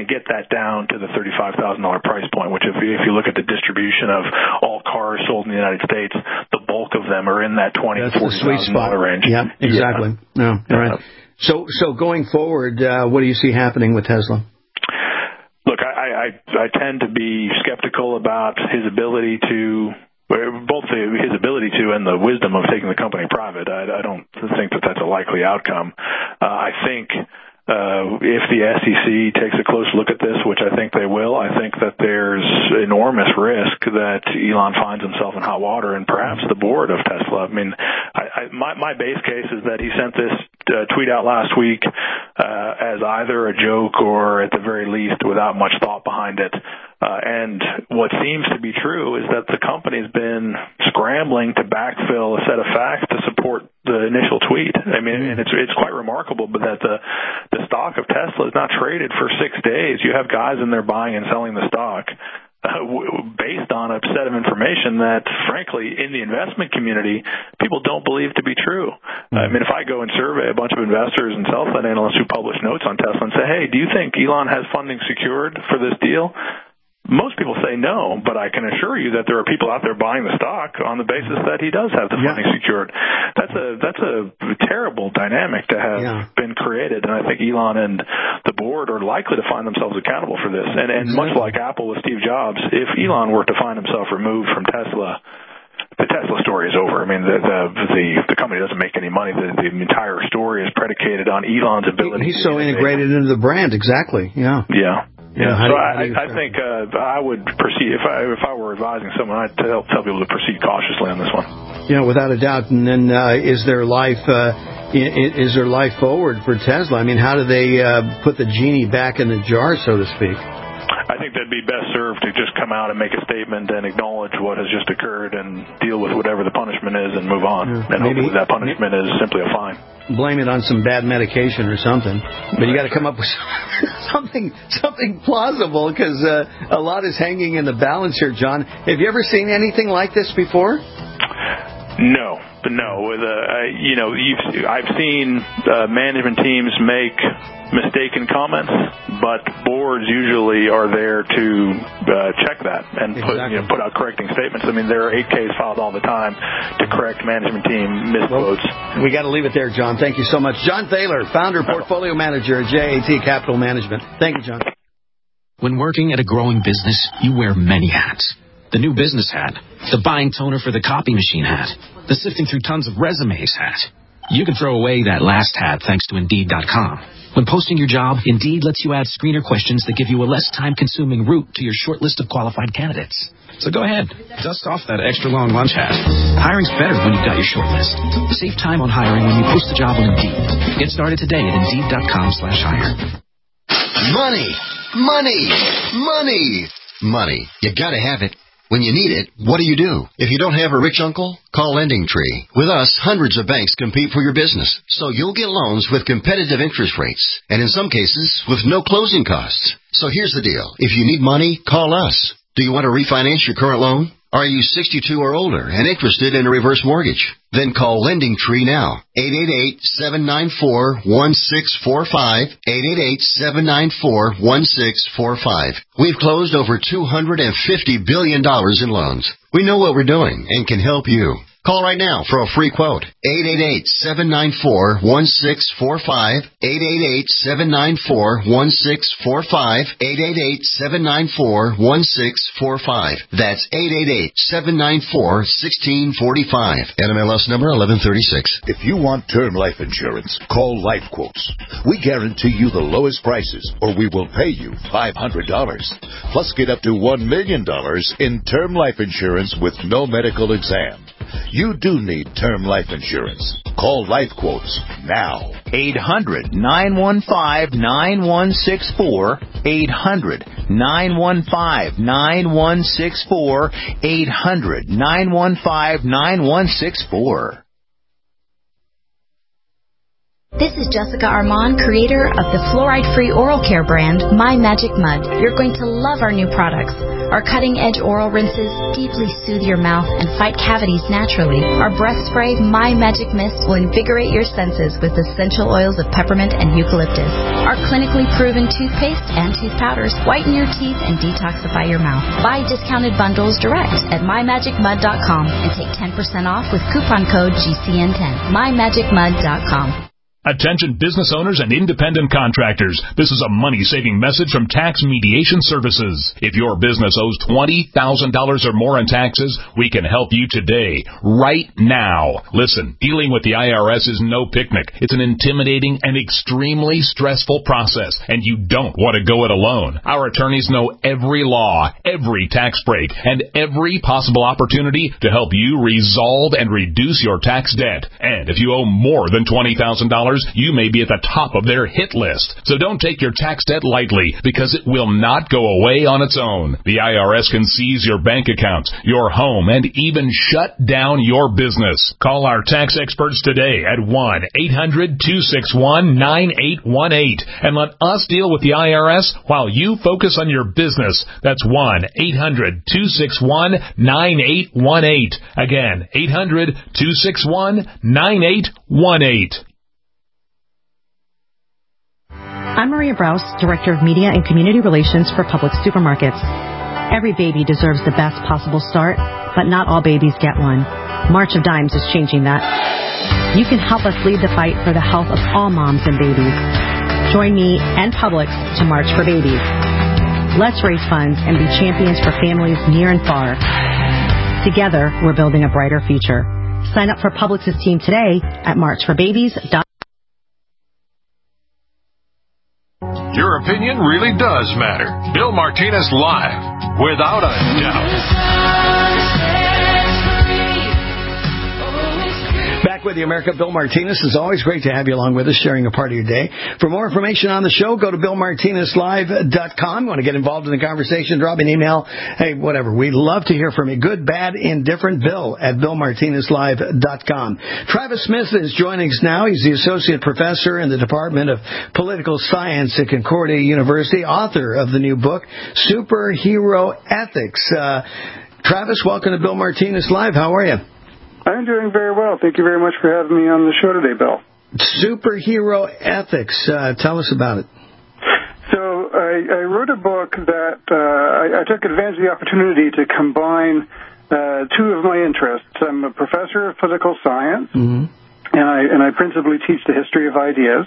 get that down to the $35,000 price point, which if you look at the distribution of all cars sold in the United States, the bulk of them are in that $20,000 to $40,000 range. Yeah, exactly. No, right. So going forward, what do you see happening with Tesla? Look, I tend to be skeptical about his ability to, both his ability to and the wisdom of taking the company private. I don't think that that's a likely outcome. I think if the SEC takes a close look at this, which I think they will, I think that there's enormous risk that Elon finds himself in hot water, and perhaps the board of Tesla. I mean, my base case is that he sent this tweet out last week as either a joke or at the very least without much thought behind it. And what seems to be true is that the company's been scrambling to backfill a set of facts to support the initial tweet. I mean, and it's quite remarkable, but that the stock of Tesla is not traded for 6 days. You have guys in there buying and selling the stock based on a set of information that, frankly, in the investment community, people don't believe to be true. I mean, if I go and survey a bunch of investors and sell-side analysts who publish notes on Tesla and say, hey, do you think Elon has funding secured for this deal? Most people say no, but I can assure you that there are people out there buying the stock on the basis that he does have the funding secured. That's a terrible dynamic to have been created, and I think Elon and the board are likely to find themselves accountable for this. And much like Apple with Steve Jobs, if Elon were to find himself removed from Tesla, the Tesla story is over. I mean, the company doesn't make any money. The entire story is predicated on Elon's ability. He's so integrated into the brand, exactly. Yeah. So I think I would proceed if I were advising someone. I'd tell people to proceed cautiously on this one. Yeah, without a doubt. And then is there life forward for Tesla? I mean, how do they put the genie back in the jar, so to speak? I think they'd be best served to just come out and make a statement and acknowledge what has just occurred and deal with whatever the punishment is and move on. And hopefully that punishment is simply a fine. Blame it on some bad medication or something. But you got to come up with something plausible, because a lot is hanging in the balance here, John. Have you ever seen anything like this before? No. I've seen management teams make mistaken comments, but boards usually are there to check that and put out correcting statements. I mean, there are 8Ks filed all the time to correct management team misquotes. Well, we got to leave it there, John. Thank you so much. John Thaler, founder, portfolio manager at JAT Capital Management. Thank you, John. When working at a growing business, you wear many hats. The new business hat, the buying toner for the copy machine hat, the sifting through tons of resumes hat. You can throw away that last hat thanks to Indeed.com. When posting your job, Indeed lets you add screener questions that give you a less time-consuming route to your short list of qualified candidates. So go ahead, dust off that extra long lunch hat. Hiring's better when you've got your short list. Save time on hiring when you post the job on Indeed. Get started today at Indeed.com/hire. Money! You gotta have it. When you need it, what do? If you don't have a rich uncle, call LendingTree. With us, hundreds of banks compete for your business, so you'll get loans with competitive interest rates, and in some cases, with no closing costs. So here's the deal. If you need money, call us. Do you want to refinance your current loan? Are you 62 or older and interested in a reverse mortgage? Then call LendingTree now. 888-794-1645. 888-794-1645. We've closed over $250 billion in loans. We know what we're doing and can help you. Call right now for a free quote. 888-794-1645. 888-794-1645. 888-794-1645. That's 888-794-1645. NMLS number 1136. If you want term life insurance, call Life Quotes. We guarantee you the lowest prices, or we will pay you $500. Plus get up to $1 million in term life insurance with no medical exam. You do need term life insurance. Call Life Quotes now. 800-915-9164. 800-915-9164. 800-915-9164. This is Jessica Armand, creator of the fluoride-free oral care brand, My Magic Mud. You're going to love our new products. Our cutting-edge oral rinses deeply soothe your mouth and fight cavities naturally. Our breath spray, My Magic Mist, will invigorate your senses with essential oils of peppermint and eucalyptus. Our clinically proven toothpaste and tooth powders whiten your teeth and detoxify your mouth. Buy discounted bundles direct at MyMagicMud.com and take 10% off with coupon code GCN10. MyMagicMud.com. Attention business owners and independent contractors. This is a money-saving message from Tax Mediation Services. If your business owes $20,000 or more in taxes, we can help you today, right now. Listen, dealing with the IRS is no picnic. It's an intimidating and extremely stressful process, and you don't want to go it alone. Our attorneys know every law, every tax break, and every possible opportunity to help you resolve and reduce your tax debt. And if you owe more than $20,000, you may be at the top of their hit list. So don't take your tax debt lightly, because it will not go away on its own. The IRS can seize your bank accounts, your home, and even shut down your business. Call our tax experts today at 1-800-261-9818 and let us deal with the IRS while you focus on your business. That's 1-800-261-9818. Again, 800-261-9818. I'm Maria Brous, Director of Media and Community Relations for Publix Supermarkets. Every baby deserves the best possible start, but not all babies get one. March of Dimes is changing that. You can help us lead the fight for the health of all moms and babies. Join me and Publix to March for Babies. Let's raise funds and be champions for families near and far. Together, we're building a brighter future. Sign up for Publix's team today at marchforbabies.com. Your opinion really does matter. Bill Martinez Live, without a doubt. Back with you, America. Bill Martinez. It's always great to have you along with us, sharing a part of your day. For more information on the show, go to BillMartinezLive.com. Want to get involved in the conversation, drop an email. Hey, whatever. We'd love to hear from you. Good, bad, indifferent, Bill at BillMartinezLive.com. Travis Smith is joining us now. He's the Associate Professor in the Department of Political Science at Concordia University, author of the new book, Superhero Ethics. Travis, welcome to Bill Martinez Live. How are you? I'm doing very well. Thank you very much for having me on the show today, Bill. Superhero Ethics. Tell us about it. So I wrote a book that I took advantage of the opportunity to combine two of my interests. I'm a professor of political science, and I principally teach the history of ideas,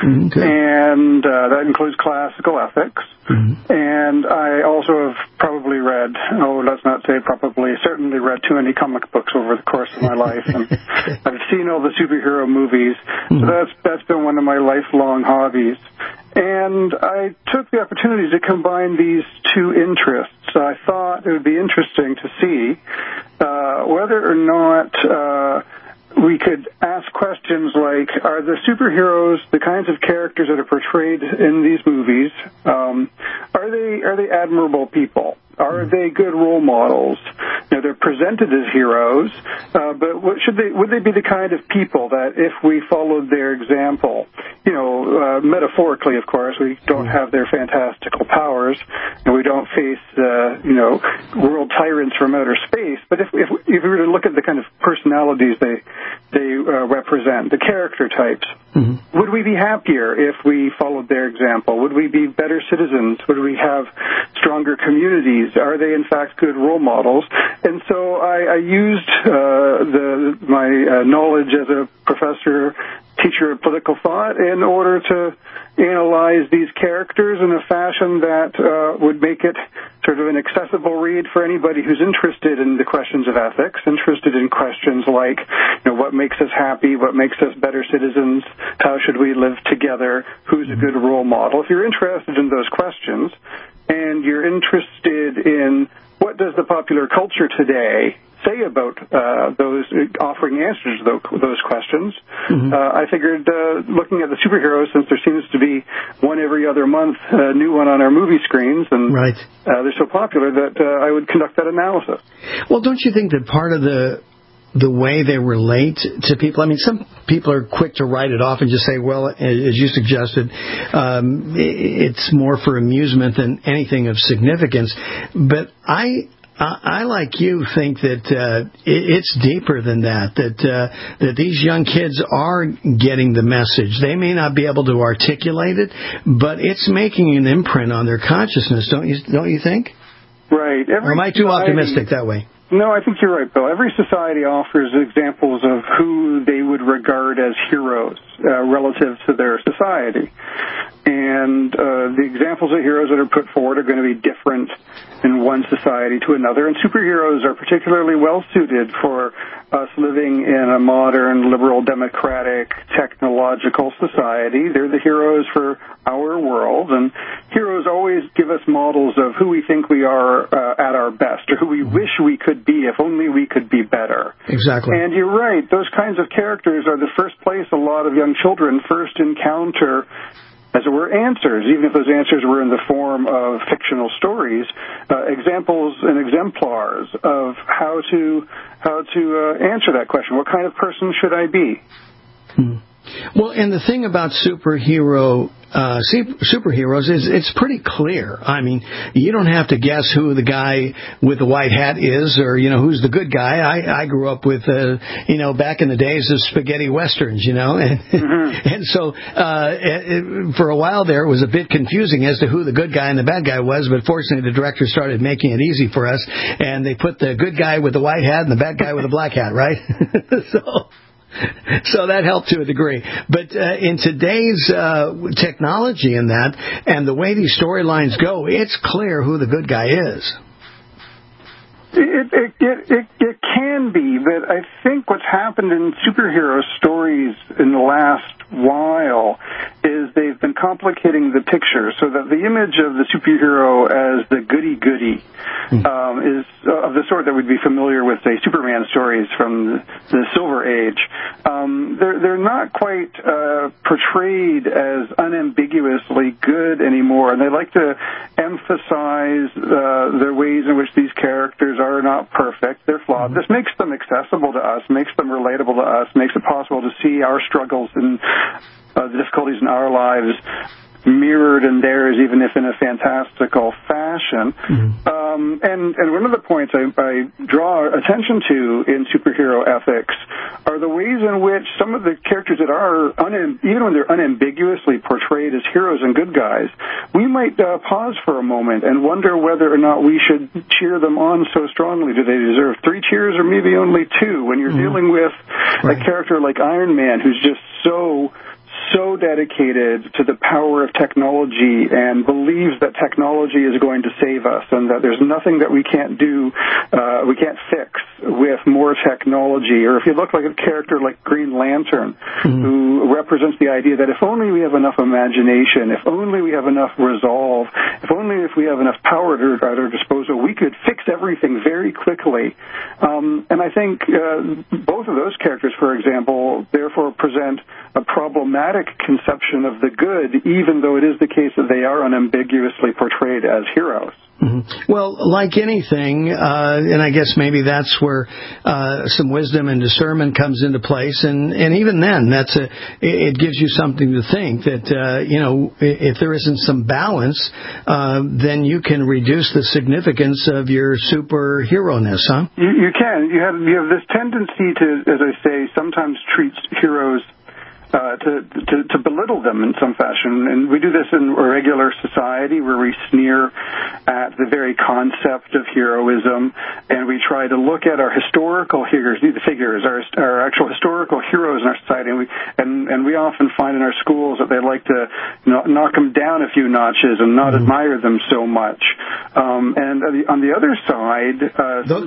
and that includes classical ethics. And I also have probably read, let's not say probably, certainly read too many comic books over the course of my life. And I've seen all the superhero movies. So that's been one of my lifelong hobbies. And I took the opportunity to combine these two interests. I thought it would be interesting to see whether or not we could ask questions like, are the superheroes, the kinds of characters that are portrayed in these movies, are they admirable people? Are they good role models? Now, they're presented as heroes, but would they be the kind of people that if we followed their example, metaphorically, of course, we don't have their fantastical powers, and we don't face, world tyrants from outer space, but if we were to look at the kind of personalities they represent, the character types, would we be happier if we followed their example? Would we be better citizens? Would we have stronger communities? Are they, in fact, good role models? And so I used my knowledge as a professor, teacher of political thought, in order to analyze these characters in a fashion that would make it sort of an accessible read for anybody who's interested in the questions of ethics, interested in questions like, what makes us happy, what makes us better citizens, how should we live together, who's a good role model. If you're interested in those questions, and you're interested in what does the popular culture today say about those offering answers to those questions, I figured looking at the superheroes, since there seems to be one every other month, a new one on our movie screens, and they're so popular that I would conduct that analysis. Well, don't you think that part of the the way they relate to people? I mean, some people are quick to write it off and just say, well, as you suggested, it's more for amusement than anything of significance. But I like you, think that it's deeper than that, that these young kids are getting the message. They may not be able to articulate it, but it's making an imprint on their consciousness, don't you think? Right. Or am I too optimistic that way? No, I think you're right, Bill. Every society offers examples of who they would regard as heroes relative to their society. And the examples of heroes that are put forward are going to be different in one society to another. And superheroes are particularly well-suited for us living in a modern, liberal, democratic, technological society. They're the heroes for our world. And heroes always give us models of who we think we are at our best, or who we wish we could be if only we could be better. Exactly. And you're right. Those kinds of characters are the first place a lot of young children first encounter, as it were, answers, even if those answers were in the form of fictional stories, examples and exemplars of how to answer that question. What kind of person should I be? Well, and the thing about superheroes is it's pretty clear. I mean, you don't have to guess who the guy with the white hat is, or who's the good guy. I grew up with back in the days of spaghetti westerns, and so for a while there it was a bit confusing as to who the good guy and the bad guy was. But fortunately, the director started making it easy for us, and they put the good guy with the white hat and the bad guy with the black hat, right? So that helped to a degree. But in today's technology and that, and the way these storylines go, it's clear who the good guy is. It can be, but I think what's happened in superhero stories in the last while is they've been complicating the picture so that the image of the superhero as the goody-goody is of the sort that would be familiar with, say, Superman stories from the Silver Age. They're not quite portrayed as unambiguously good anymore, and they like to emphasize the ways in which these characters are not perfect. They're flawed. This makes them accessible to us, makes them relatable to us, makes it possible to see our struggles and the difficulties in our lives mirrored in theirs, even if in a fantastical fashion. And one of the points I draw attention to in superhero ethics are the ways in which some of the characters that are, even when they're unambiguously portrayed as heroes and good guys, we might pause for a moment and wonder whether or not we should cheer them on so strongly. Do they deserve 3 cheers or maybe only 2? When you're dealing with a character like Iron Man, who's just so dedicated to the power of technology and believes that technology is going to save us and that there's nothing that we can't do, we can't fix with more technology. Or if you look like a character like Green Lantern, who represents the idea that if only we have enough imagination, if only we have enough resolve, if we have enough power at our disposal, we could fix everything very quickly. And I think both of those characters, for example, therefore present a problematic conception of the good, even though it is the case that they are unambiguously portrayed as heroes. Well, like anything, and I guess maybe that's where some wisdom and discernment comes into place, and even then, it gives you something to think that if there isn't some balance, then you can reduce the significance of your superhero-ness, huh? You can. You have this tendency to, as I say, sometimes treat heroes to belittle them in some fashion. And we do this in a regular society where we sneer at the very concept of heroism, and we try to look at our historical figures, our actual historical heroes in our society, and we often find in our schools that they like to knock them down a few notches and not admire them so much. And on the other side,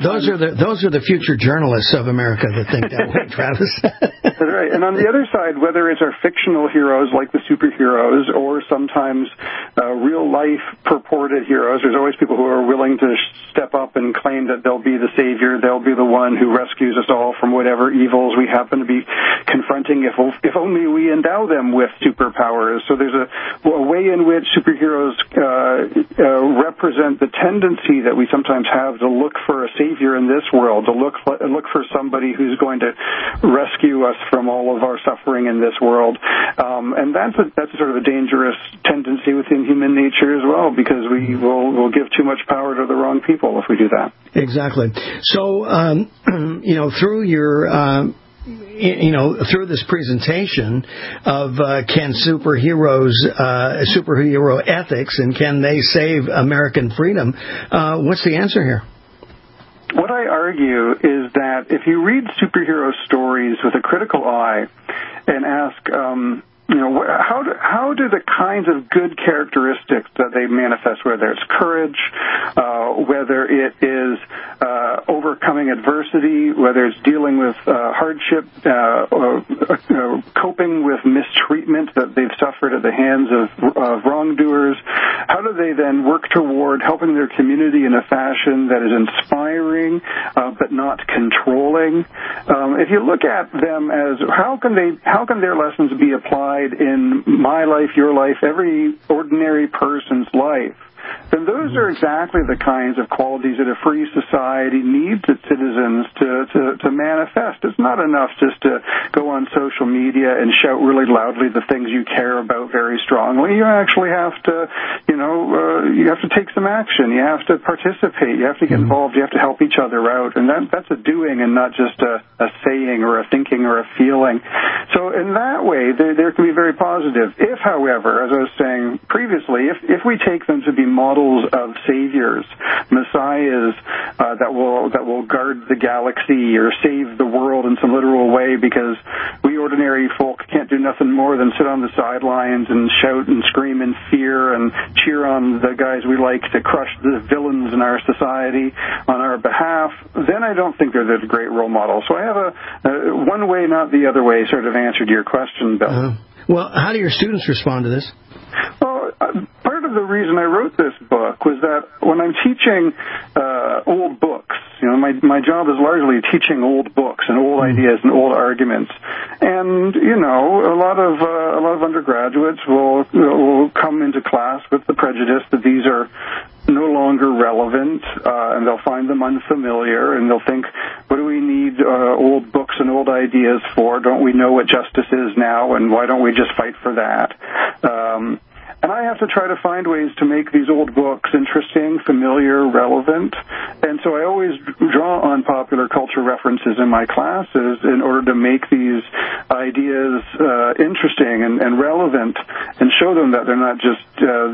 those are the future journalists of America that think that way, Travis. That's right. And on the other side, whether whether it's our fictional heroes like the superheroes or sometimes real-life purported heroes. There's always people who are willing to step up and claim that they'll be the savior, they'll be the one who rescues us all from whatever evils we happen to be confronting if only we endow them with superpowers. So there's a way in which superheroes represent the tendency that we sometimes have to look for a savior in this world, to look for somebody who's going to rescue us from all of our suffering in this world. And that's a sort of a dangerous tendency within human nature as well, because we will give too much power to the wrong people if we do that. Exactly. So, through your through this presentation of can superhero ethics and can they save American freedom, what's the answer here? What I argue is that if you read superhero stories with a critical eye and ask, how do the kinds of good characteristics that they manifest, whether it's courage, whether it is overcoming adversity, whether it's dealing with hardship, coping with mistreatment that they've suffered at the hands of wrongdoers, how do they then work toward helping their community in a fashion that is inspiring but not controlling? If you look at them as how can their lessons be applied in my life, your life, every ordinary person's life, then those are exactly the kinds of qualities that a free society needs its citizens to manifest. It's not enough just to go on social media and shout really loudly the things you care about very strongly. You actually have to, you have to take some action. You have to participate. You have to get involved. You have to help each other out. And that's a doing and not just a saying or a thinking or a feeling. So in that way, there can be very positive. If, however, as I was saying previously, if we take them to be models of saviors, messiahs that will guard the galaxy or save the world in some literal way, because we ordinary folk can't do nothing more than sit on the sidelines and shout and scream in fear and cheer on the guys we like to crush the villains in our society on our behalf, then I don't think they're the great role model. So I have a one way, not the other way sort of answer to your question, Bill. Well, how do your students respond to this? Well, part of the reason I wrote this book was that when I'm teaching old books, my job is largely teaching old books and old ideas and old arguments. And, a lot of undergraduates will come into class with the prejudice that these are no longer relevant, and they'll find them unfamiliar, and they'll think, what do we need old books and old ideas for? Don't we know what justice is now, and why don't we just fight for that? And I have to try to find ways to make these old books interesting, familiar, relevant. And so I always draw on popular culture references in my classes in order to make these ideas interesting and relevant, and show them that they're not just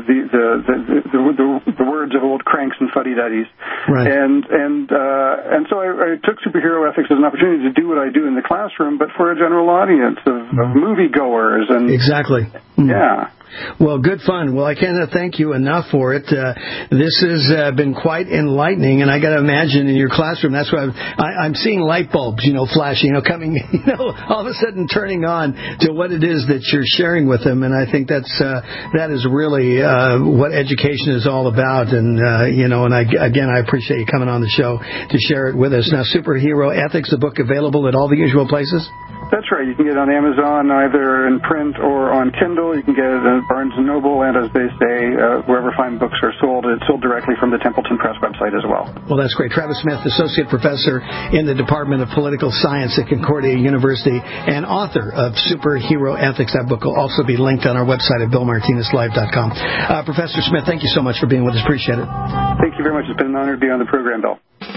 the words of old cranks and fuddy-duddies. Right. And so I took superhero ethics as an opportunity to do what I do in the classroom, but for a general audience of moviegoers. And exactly. Yeah. Well, good fun. Well, I cannot thank you enough for it. This has been quite enlightening, and I got to imagine in your classroom, that's why I'm seeing light bulbs, flashing, coming, all of a sudden turning on to what it is that you're sharing with them, and I think that is really what education is all about. And and I appreciate you coming on the show to share it with us. Now, Superhero Ethics, the book available at all the usual places? That's right. You can get it on Amazon, either in print or on Kindle. You can get it at Barnes & Noble, and as they say, wherever fine books are sold. It's sold directly from the Templeton Press website as well. Well, that's great. Travis Smith, Associate Professor in the Department of Political Science at Concordia University and author of Superhero Ethics. That book will also be linked on our website at BillMartinezLive.com. Professor Smith, thank you so much for being with us. Appreciate it. Thank you very much. It's been an honor to be on the program, Bill.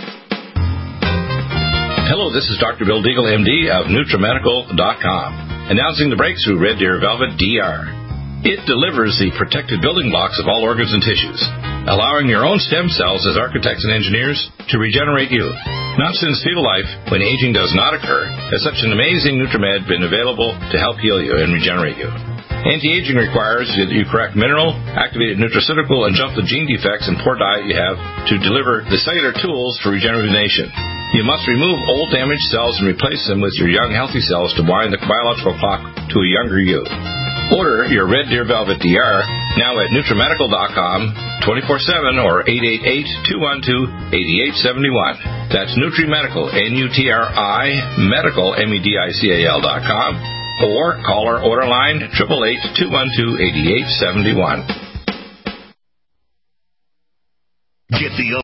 Hello, this is Dr. Bill Deagle, MD of NutriMedical.com, announcing the breakthrough Red Deer Velvet DR. It delivers the protected building blocks of all organs and tissues, allowing your own stem cells as architects and engineers to regenerate you. Not since fetal life, when aging does not occur, has such an amazing NutriMed been available to help heal you and regenerate you. Anti-aging requires that you correct mineral, activated nutraceutical, and jump the gene defects and poor diet you have to deliver the cellular tools for rejuvenation. You must remove old damaged cells and replace them with your young healthy cells to wind the biological clock to a younger you. Order your Red Deer Velvet DR now at NutriMedical.com 24/7 or 888-212-8871. That's NutriMedical, N-U-T-R-I, Medical, MEDICAL.com, or call our order line 888-212-8871. Get the